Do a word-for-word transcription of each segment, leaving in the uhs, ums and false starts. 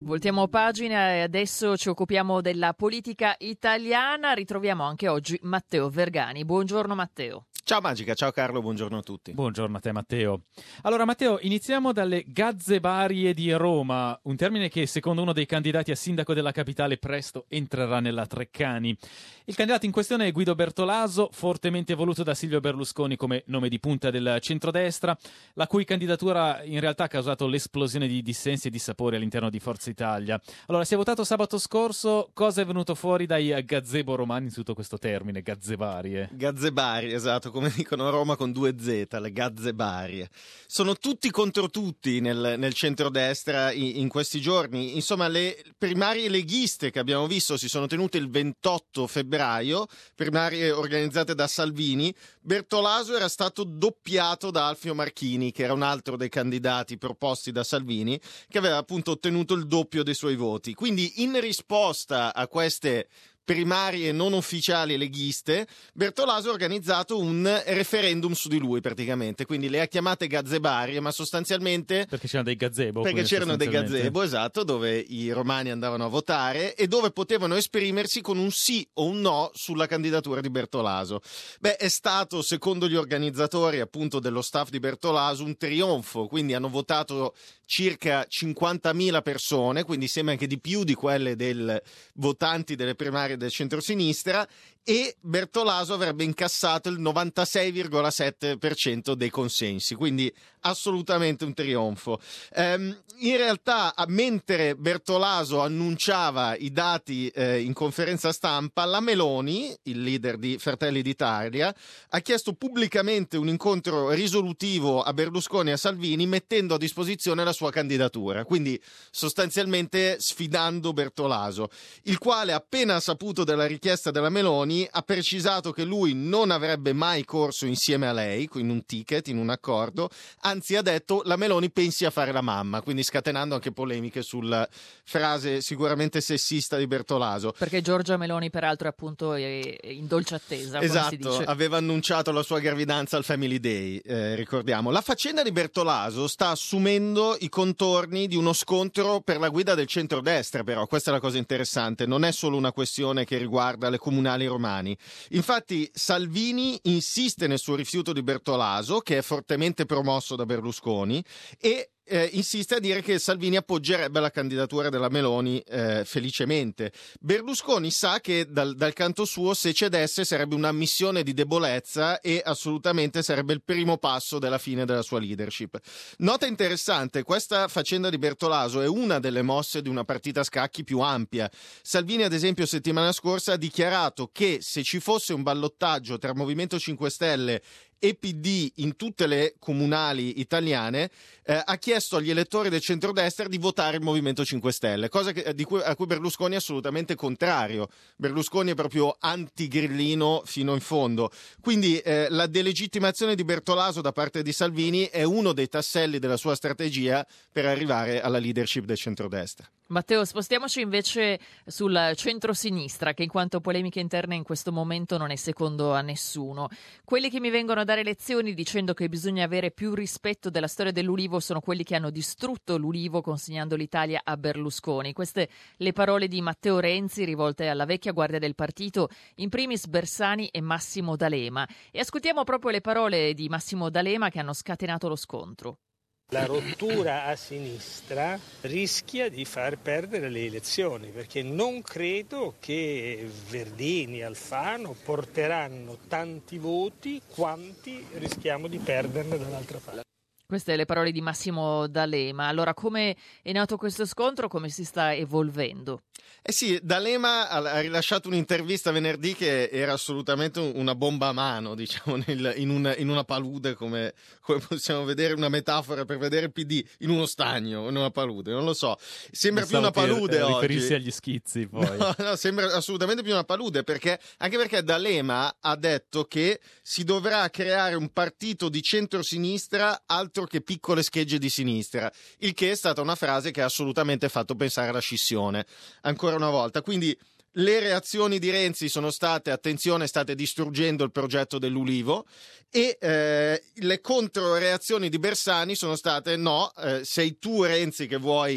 Voltiamo pagina e adesso ci occupiamo della politica italiana. Ritroviamo anche oggi Matteo Vergani. Buongiorno Matteo. Ciao Magica, ciao Carlo, buongiorno a tutti. Buongiorno a te Matteo. Allora Matteo, iniziamo dalle gazzebarie di Roma, un termine che secondo uno dei candidati a sindaco della capitale presto entrerà nella Treccani. Il candidato in questione è Guido Bertolaso, fortemente voluto da Silvio Berlusconi come nome di punta del centrodestra, la cui candidatura in realtà ha causato l'esplosione di dissensi e dissapori all'interno di Forza Italia. Allora, si è votato sabato scorso, cosa è venuto fuori dai gazebo romani in tutto questo termine, gazzebarie? Gazzebarie, esatto, come dicono a Roma con due Z, le gazzebarie. Sono tutti contro tutti nel, nel centrodestra in, in questi giorni. Insomma, le primarie leghiste che abbiamo visto si sono tenute il ventotto febbraio, primarie organizzate da Salvini. Bertolaso era stato doppiato da Alfio Marchini, che era un altro dei candidati proposti da Salvini, che aveva appunto ottenuto il doppio dei suoi voti. Quindi in risposta a queste primarie non ufficiali leghiste, Bertolaso ha organizzato un referendum su di lui praticamente, quindi le ha chiamate gazzebarie, ma sostanzialmente perché c'erano dei gazebo, perché c'erano dei gazebo, esatto, dove i romani andavano a votare e dove potevano esprimersi con un sì o un no sulla candidatura di Bertolaso. Beh, è stato, secondo gli organizzatori appunto dello staff di Bertolaso, un trionfo, quindi hanno votato circa cinquantamila persone, quindi sembra anche di più di quelle del votanti delle primarie del centrosinistra, e Bertolaso avrebbe incassato il novantasei virgola sette per cento dei consensi, quindi assolutamente un trionfo. Ehm, in realtà, mentre Bertolaso annunciava i dati eh, in conferenza stampa, la Meloni, il leader di Fratelli d'Italia, ha chiesto pubblicamente un incontro risolutivo a Berlusconi e a Salvini, mettendo a disposizione la sua candidatura, quindi sostanzialmente sfidando Bertolaso, il quale, appena saputo della richiesta della Meloni, ha precisato che lui non avrebbe mai corso insieme a lei, in un ticket, in un accordo, anzi ha detto la Meloni pensi a fare la mamma, quindi scatenando anche polemiche sulla frase sicuramente sessista di Bertolaso. Perché Giorgia Meloni peraltro è appunto in dolce attesa, come esatto, si dice. Aveva annunciato la sua gravidanza al Family Day, eh, ricordiamo. La faccenda di Bertolaso sta assumendo i contorni di uno scontro per la guida del centrodestra, però questa è la cosa interessante, non è solo una questione che riguarda le comunali romane. Infatti Salvini insiste nel suo rifiuto di Bertolaso, che è fortemente promosso da Berlusconi, e Eh, insiste a dire che Salvini appoggerebbe la candidatura della Meloni eh, felicemente. Berlusconi sa che dal, dal canto suo, se cedesse, sarebbe un'ammissione di debolezza e assolutamente sarebbe il primo passo della fine della sua leadership. Nota interessante, questa faccenda di Bertolaso è una delle mosse di una partita a scacchi più ampia. Salvini, ad esempio, settimana scorsa ha dichiarato che se ci fosse un ballottaggio tra Movimento cinque Stelle e P D in tutte le comunali italiane, eh, ha chiesto agli elettori del centrodestra di votare il Movimento cinque Stelle, cosa che, di cui, a cui Berlusconi è assolutamente contrario. Berlusconi è proprio antigrillino fino in fondo. Quindi eh, la delegittimazione di Bertolaso da parte di Salvini è uno dei tasselli della sua strategia per arrivare alla leadership del centrodestra. Matteo, spostiamoci invece sul centro-sinistra, che in quanto polemiche interne in questo momento non è secondo a nessuno. Quelli che mi vengono a dare lezioni dicendo che bisogna avere più rispetto della storia dell'Ulivo sono quelli che hanno distrutto l'Ulivo consegnando l'Italia a Berlusconi. Queste le parole di Matteo Renzi rivolte alla vecchia guardia del partito, in primis Bersani e Massimo D'Alema. E ascoltiamo proprio le parole di Massimo D'Alema che hanno scatenato lo scontro. La rottura a sinistra rischia di far perdere le elezioni, perché non credo che Verdini e Alfano porteranno tanti voti quanti rischiamo di perderne dall'altra parte. Queste le parole di Massimo D'Alema. Allora, come è nato questo scontro? Come si sta evolvendo? Eh sì, D'Alema ha rilasciato un'intervista venerdì che era assolutamente una bomba a mano, diciamo, nel, in, un, in una palude, come, come possiamo vedere, una metafora per vedere il P D, in uno stagno, in una palude, non lo so. Sembra più una palude per, oggi. riferirsi agli schizzi, poi. No, no, sembra assolutamente più una palude, perché anche perché D'Alema ha detto che si dovrà creare un partito di centrosinistra altro che piccole schegge di sinistra, il che è stata una frase che ha assolutamente fatto pensare alla scissione, ancora una volta. Quindi le reazioni di Renzi sono state: attenzione, state distruggendo il progetto dell'Ulivo, e eh, le controreazioni di Bersani sono state: no, eh, sei tu Renzi che vuoi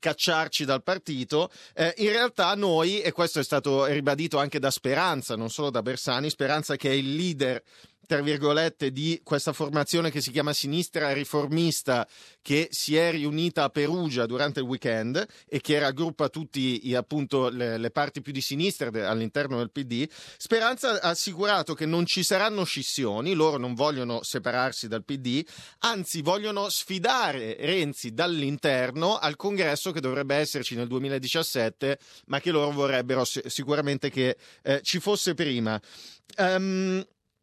cacciarci dal partito. Eh, in realtà noi, e questo è stato ribadito anche da Speranza, non solo da Bersani, Speranza che è il leader tra virgolette di questa formazione che si chiama Sinistra Riformista, che si è riunita a Perugia durante il weekend e che raggruppa tutti i, appunto le, le parti più di sinistra de, all'interno del P D. Speranza ha assicurato che non ci saranno scissioni, loro non vogliono separarsi dal P D, anzi vogliono sfidare Renzi dall'interno al congresso che dovrebbe esserci nel duemiladiciassette, ma che loro vorrebbero sicuramente che eh, ci fosse prima. Um,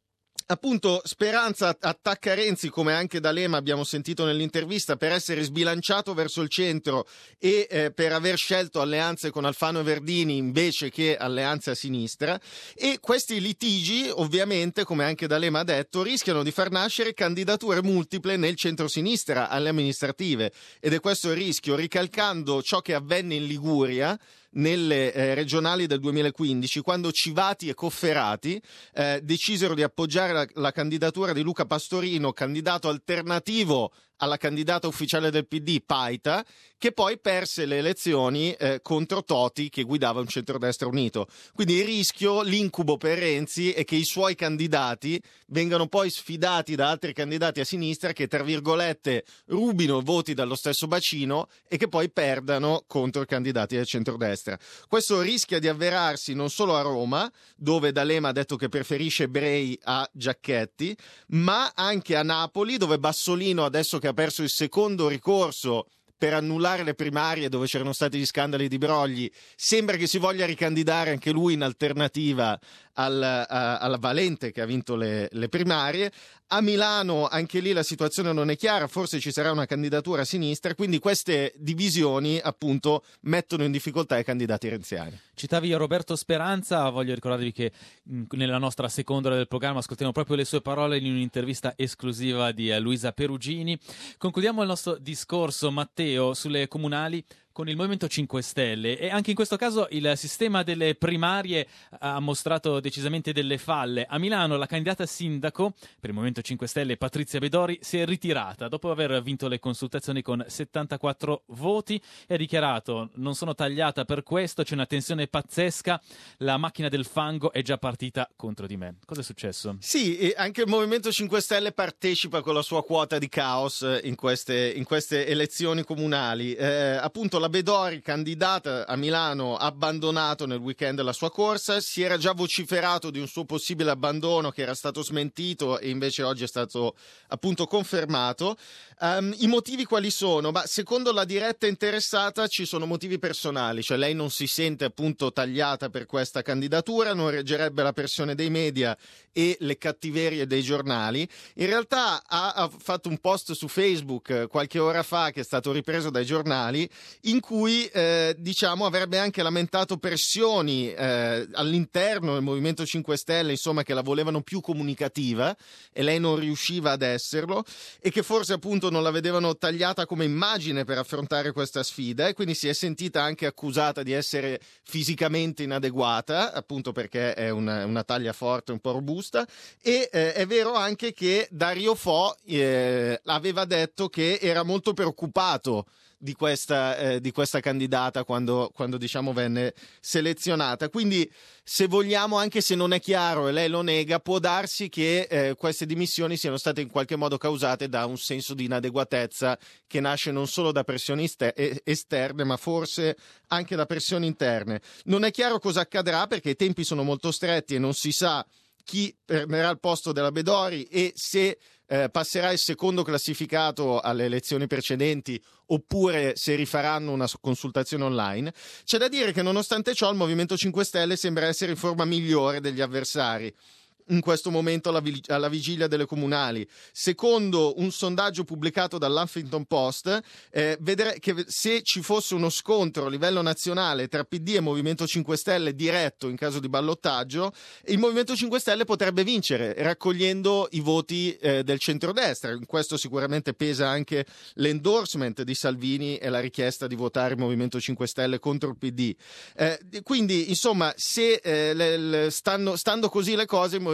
Appunto, Speranza attacca Renzi, come anche D'Alema abbiamo sentito nell'intervista, per essere sbilanciato verso il centro e eh, per aver scelto alleanze con Alfano e Verdini invece che alleanze a sinistra. E questi litigi, ovviamente, come anche D'Alema ha detto, rischiano di far nascere candidature multiple nel centro-sinistra alle amministrative. Ed è questo il rischio, ricalcando ciò che avvenne in Liguria nelle eh, regionali del duemilaquindici, quando Civati e Cofferati eh, decisero di appoggiare la, la candidatura di Luca Pastorino, candidato alternativo alla candidata ufficiale del P D, Paita, che poi perse le elezioni eh, contro Toti, che guidava un centrodestra unito. Quindi il rischio, l'incubo per Renzi è che i suoi candidati vengano poi sfidati da altri candidati a sinistra che, tra virgolette, rubino voti dallo stesso bacino e che poi perdano contro i candidati del centrodestra. Questo rischia di avverarsi non solo a Roma, dove D'Alema ha detto che preferisce Brei a Giacchetti, ma anche a Napoli, dove Bassolino, adesso che ha perso il secondo ricorso per annullare le primarie dove c'erano stati gli scandali di brogli, sembra che si voglia ricandidare anche lui in alternativa al, a, alla Valente, che ha vinto le, le primarie. A Milano anche lì la situazione non è chiara, forse ci sarà una candidatura a sinistra, quindi queste divisioni appunto mettono in difficoltà i candidati renziani. Citavi Roberto Speranza, voglio ricordarvi che mh, nella nostra seconda ora del programma ascoltiamo proprio le sue parole in un'intervista esclusiva di eh, Luisa Perugini. Concludiamo il nostro discorso, Matteo, sulle comunali con il Movimento cinque Stelle, e anche in questo caso il sistema delle primarie ha mostrato decisamente delle falle. A Milano la candidata sindaco per il Movimento cinque Stelle, Patrizia Bedori, si è ritirata dopo aver vinto le consultazioni con settantaquattro voti e ha dichiarato: non sono tagliata per questo, c'è una tensione pazzesca, la macchina del fango è già partita contro di me. Cosa è successo? Sì, e anche il Movimento cinque Stelle partecipa con la sua quota di caos in queste, in queste elezioni comunali. Eh, appunto la Bedori, candidata a Milano, ha abbandonato nel weekend la sua corsa. Si era già vociferato di un suo possibile abbandono che era stato smentito e invece oggi è stato appunto confermato. Um, I motivi quali sono? Bah, secondo la diretta interessata ci sono motivi personali, cioè lei non si sente appunto tagliata per questa candidatura, non reggerebbe la pressione dei media e le cattiverie dei giornali. In realtà ha, ha fatto un post su Facebook qualche ora fa, che è stato ripreso dai giornali, in cui eh, diciamo avrebbe anche lamentato pressioni eh, all'interno del Movimento cinque Stelle, insomma, che la volevano più comunicativa e lei non riusciva ad esserlo, e che forse appunto non la vedevano tagliata come immagine per affrontare questa sfida, e quindi si è sentita anche accusata di essere fisicamente inadeguata, appunto perché è una, una taglia forte, un po' robusta. E eh, è vero anche che Dario Fo eh, aveva detto che era molto preoccupato di questa, eh, di questa candidata quando, quando diciamo venne selezionata. Quindi, se vogliamo, anche se non è chiaro e lei lo nega, può darsi che eh, queste dimissioni siano state in qualche modo causate da un senso di inadeguatezza che nasce non solo da pressioni ester- esterne, ma forse anche da pressioni interne. Non è chiaro cosa accadrà perché i tempi sono molto stretti e non si sa chi prenderà il posto della Bedori e se eh, passerà il secondo classificato alle elezioni precedenti oppure se rifaranno una consultazione online. C'è da dire che nonostante ciò il Movimento cinque Stelle sembra essere in forma migliore degli avversari in questo momento alla, vig- alla vigilia delle comunali. Secondo un sondaggio pubblicato dall'Huffington Post, eh, vedere che se ci fosse uno scontro a livello nazionale tra P D e Movimento cinque Stelle diretto in caso di ballottaggio, il Movimento cinque Stelle potrebbe vincere raccogliendo i voti eh, del centrodestra. In questo sicuramente pesa anche l'endorsement di Salvini e la richiesta di votare il Movimento cinque Stelle contro il P D. Eh, quindi insomma, se eh, le, le stanno, stando così le cose, il Movimento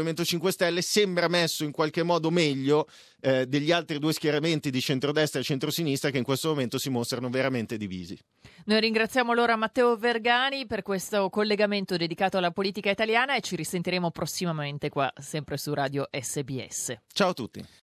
Movimento cinque Stelle sembra messo in qualche modo meglio eh, degli altri due schieramenti di centrodestra e centrosinistra che in questo momento si mostrano veramente divisi. Noi ringraziamo allora Matteo Vergani per questo collegamento dedicato alla politica italiana e ci risentiremo prossimamente qua sempre su Radio S B S. Ciao a tutti.